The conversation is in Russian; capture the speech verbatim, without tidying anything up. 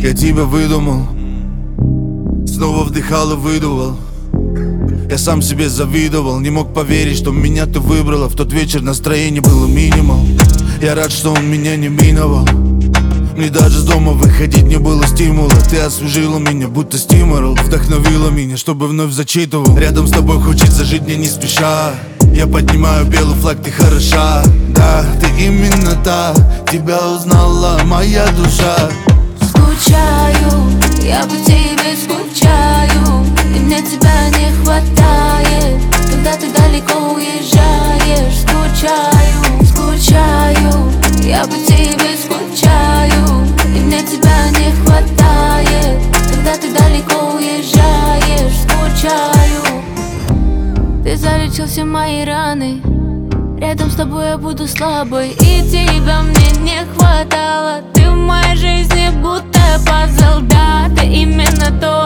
для тебя выдумал. Снова вдыхал и выдувал. Я сам себе завидовал, не мог поверить, что меня ты выбрала. В тот вечер настроение было минимал. Я рад, что он меня не миновал. Мне даже с дома выходить не было стимула. Ты освежила меня, будто стимул. Вдохновила меня, чтобы вновь зачитывал. Рядом с тобой хочется жить мне не спеша. Я поднимаю белый флаг, ты хороша. Да, ты именно та, тебя узнала моя душа. Скучаю, я по тебе скучаю, и мне тебя не хватает, когда ты далеко уезжаешь. Скучаю, скучаю, я по тебе скучаю, и мне тебя не хватает, когда ты далеко уезжаешь. Скучаю. Ты залечил все мои раны, рядом с тобой я буду слабой, и тебя мне не хватало. Ты в моей жизни будто пазл, да, ты именно то,